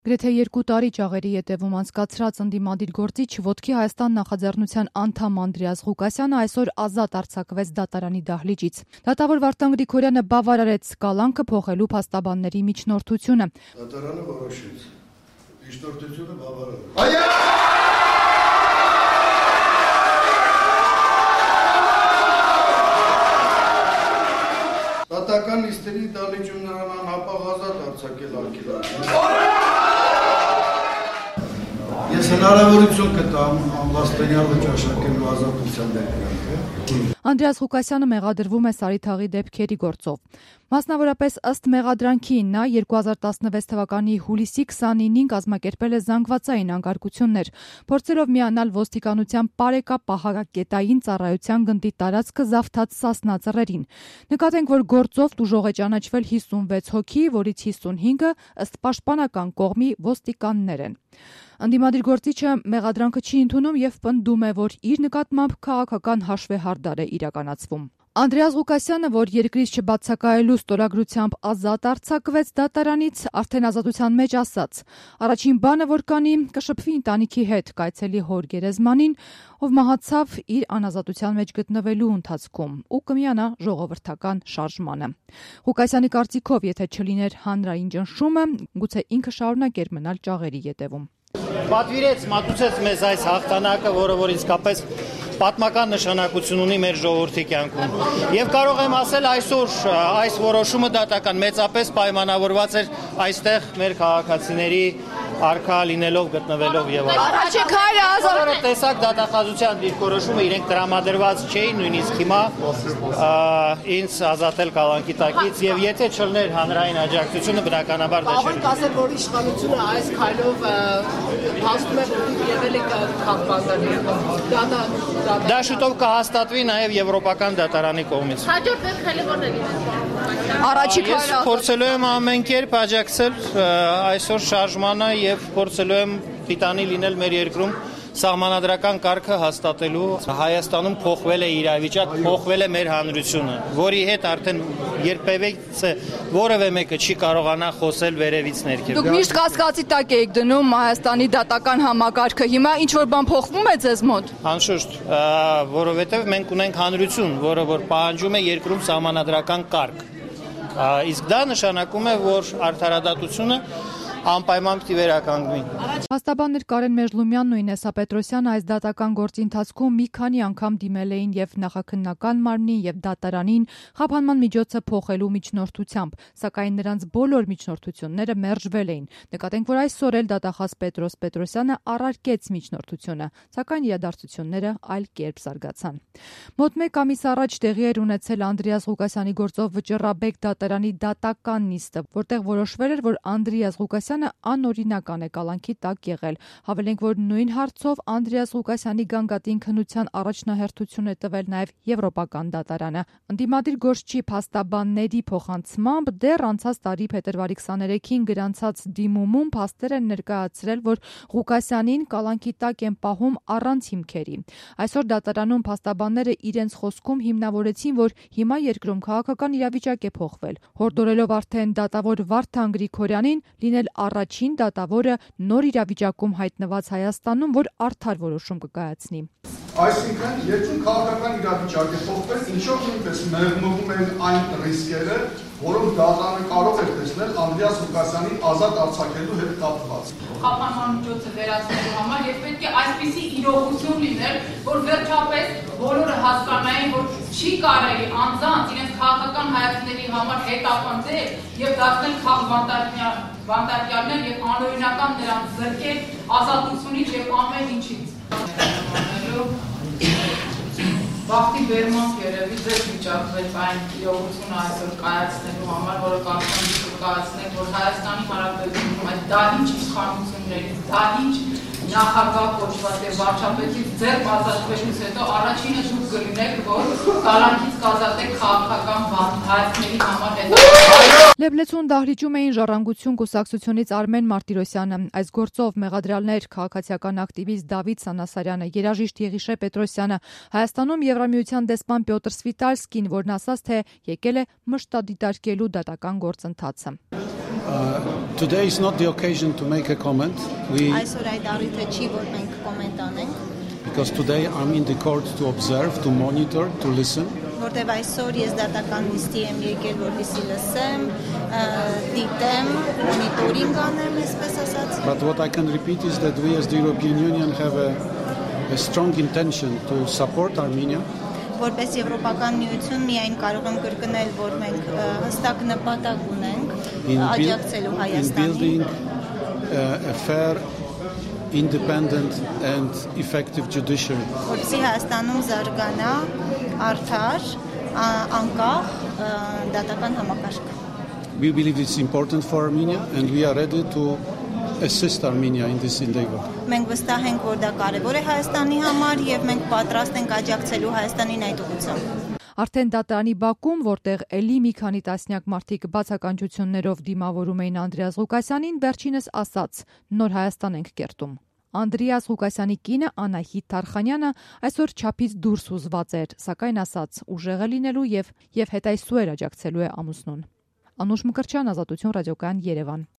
Գրեթե 2 տարի ճաղերի ետևում անցկացրած ընդդիմադիր գործիչ Ոտքի Հայաստան նախաձեռնության անդամ Անդրեաս Ղուկասյանը այսօր ազատ արձակվեց դատարանի դահլիճից։ Դատավոր Վարդան Գրիգորյանը բավարարեց կալանքը փոխելու փաստաբանների միջնորդությունը։ Դատարանը որոշեց։ Միջնորդությունը բավարար է։ Դատական նիստերի դահլիճում նրան անհապաղ ազատ արձակել արգելակի։ Ես հնարավորություն կտամ անվաստանյալը ճաշակելու ազատության դեպքում։ Անդրեաս Ղուկասյանը մեղադրվում է Սարիթաղի դեպքերի գործով։ Մասնավորապես ըստ մեղադրանքի նա 2016 թվականի հուլիսի 29-ին կազմակերպել է զանգվածային անկարգություններ, փորձելով միանալ ոստիկանության պարեկապահակետային ծառայության գնդի տարածքը զավթած Սասնա ծռերին։ Նկատենք, որ գործով տուժող է ճանաչվել 56 հոգի, որից 55-ը ըստ պաշտպանական կողմի ոստիկաններ են։ Ընդդիմադիր գործիչը մեղադրանքը չի ընդունում եւ պնդում է, որ իր նկատմամբ քաղաքական հաշվեհարդար է իրականացվում։ Անդրեաս Ղուկասյանը, որ երկրից չբացակայելու ստորագրությամբ ազատ արձակվեց դատարանից, արդեն ազատության մեջ ասաց. առաջին բանը, որ կանի, կշփվի ընտանիքի հետ, կայցելի հոր գերեզմանին, ով մահացավ իր անազատության մեջ գտնվելու ընթացքում ու կմիանա ժողովրդական շարժմանը։ Ղուկասյանի կարծիքով, եթե չլիներ հանրային ճնշումը, գուցե ինքը շարունակեր մնալ ճաղերի ետևում։ Պատվիրեց, մատուցեց մեզ այս հաղթանակը, որը որ իսկապես պատմական նշանակություն ունի մեր ժողովրդի կյանքում։ Եվ կարող եմ ասել այսօր այս որոշումը դատական մեծապես պայմանավորված էր այստեղ մեր քաղաքացիների արքա լինելով, գտնվելով եւ այլն։ Տեսակ դատախազության դիրքորոշումը իրենք տրամադրված չէին, նույնիսկ հիմա ինձ ազատել կալանքի տակից եւ եթե չլներ հանրային աջակցությունը բնականաբար դա չէր։ Ասել, որ իշխանությունը այս քայլով հաստում է, որ եղել է քաղաքական Դա շուտով կհաստատվի նաև Եվրոպական դատարանի կողմից։ Հաջորդ քայլը որն է լինելու։ Ես փորձելու եմ ամեն կերպ աջակցել այսօր շարժմանը եւ փորձելու եմ պիտանի լինել մեր երկրում սահմանադրական կարգը հաստատելու։ Հայաստանում փոխվել է իրավիճակ, փոխվել է մեր հանրությունը, որի հետ արդեն երբևէ որևէ մեկը չի կարողանա խոսել վերևից ներքև։ Դուք միշտ կասկածի տակ եք դնում Հայաստանի դատական համակարգը, հիմա ինչ որ բան փոխվում է ձեզ մոտ։ Անշուշտ, որովհետև մենք ունենք հանրություն, որը որ պահանջում է երկրում սահմանադրական կարգ։ Իսկ դա նշանակում է, որ արդարադատությունը անպայման պիտի վերականգնվի։ Փաստաբաններ Կարեն Մեժլումյանն ու Ինեսա Պետրոսյանը այս դատական գործի ընթացքում մի քանի անգամ դիմել էին եւ նախաքննական մարմնին եւ դատարանին խափանման միջոցը փոխելու միջնորդությամբ, սակայն նրանց բոլոր միջնորդությունները մերժվել էին։ Նկատենք, որ այսօր էլ դատախազ Պետրոս Պետրոսյանը առարկեց միջնորդությունը, սակայն իրադարձությունները այլ կերպ զարգացան։ Մոտ 1 ամիս առաջ տեղի էր ունեցել Անդրեաս Ղուկասյանի գործով Վճռաբեկ դատարանի դատական նիստը, որտեղ որոշվել էր, որ Անդրեաս Ղուկասյանը անօրինական է կալանքի տակ եղել։ Հավելենք, որ նույն հարցով Անդրեաս Ղուկասյանի գանգատին քննության առաջնահերթություն է տվել նաև Եվրոպական դատարանը։ Ընդդիմադիր գործչի փաստաբանների փոխանցմամբ դեռ անցած տարի փետրվարի 23-ին գրանցած դիմումում փաստեր են ներկայացրել, որ Ղուկասյանին կալանքի տակ են պահում առանց հիմքերի։ Այսօր դատարանում փաստաբանները իրենց խոսքում հիմնավորեցին, որ հիմա երկրում քաղաքական իրավիճակ է փոխվել, հորդորելով արդեն դատավոր Վարդան Գրիգորյանին լինել առաջին դատավորը նոր իրավիճակում հայտնված Հայաստանում, որ արդար որոշում կկայացնի։ Այսինքն, երկրում քաղաքական իրավիճակ է փոխվել, ինչով նույնպես մեղմվում են այն ռիսկերը, որոնք դատարանը կարող է տեսնել Անդրեաս Ղուկասյանի ազատ արձակելու հետ կապված։ Խափանման միջոցը վերացնելու համար եւ պետք է այսպիսի իրողություն լիներ, որ վերջապես բոլորը հասկանային, որ չի կարելի անձանց իրենց քաղաքական հայացքների համար հետապնդել եւ դարձնել քաղբանտարկյալներ եւ անօրինական նրանց զրկել ազատությունից եւ ամեն ինչից։ Վախտի բերմանք երևի ձեր վիճակվեց այն իրողությունը այսօր կայացնելու համար, որը կարծում եմ կայացնեք, որ Հայաստանի Հանրապետությունում այդ դահիճ իշխանություններից, դահիճ նախագահ կոչված եւ վարչապետից ձեռք ազատվելուց հետո առաջինը դուք կլինեք, որ կալանքից կազատեք քաղաքական հայացքների համար հետո։ Լեբլեցուն դահլիճում էին Ժառանգություն կուսակցությունից Արմեն Մարտիրոսյանը, այս գործով մեղադրյալներ քաղաքացիական ակտիվիստ Դավիթ Սանասարյանը, երաժիշտ Եղիշե Պետրոսյանը, Հայաստանում Եվրամիության դեսպան Պյոտր Սվիտալսկին, որն ասաց, թե եկել է մշտադիտարկելու դատական գործընթացը։ Today is not the occasion to make a comment. Այսօր այդ առիթը չի, որ մենք կոմենտ անենք, Because today I'm in the court to observe, to monitor, to listen. որտեվ այսօր ես դատական նիստի եմ եկել, որպեսզի լսեմ, դիտեմ, մոնիտորինգ անեմ, այսպես ասած։ But what I can repeat is that we as the European Union have a strong intention to support Armenia. Որպես Եվրոպական միություն միայն կարող եմ կրկնել, որ մենք հստակ նպատակ ունենք աջակցելու in Հայաստանին, building a fair, independent and effective judiciary. որպեսզի Հայաստանում զարգանա արդար, անկախ դատական համակարգ։ We believe it's important for Armenia and we are ready to assist Armenia in this endeavor. Մենք վստահ ենք, որ դա կարևոր է Հայաստանի համար եւ մենք պատրաստ ենք աջակցելու Հայաստանին այդ ուղղությամբ։ Արդեն դատարանի բակում, որտեղ էլի մի քանի տասնյակ մարդիկ բացականչություններով դիմավորում էին Անդրեաս Ղուկասյանին, վերջինս ասաց. «Նոր Հայաստան ենք կերտում»։ Անդրեաս Ղուկասյանի կինը Անահիտ Թարխանյանը այսօր չափից դուրս ուզված էր, սակայն ասաց ուժեղ է լինելու եւ հետայսուեր աջակցելու է ամուսնուն։ Անուշ Մկրտչյան, Ազատություն ռադիոկայան, Երևան։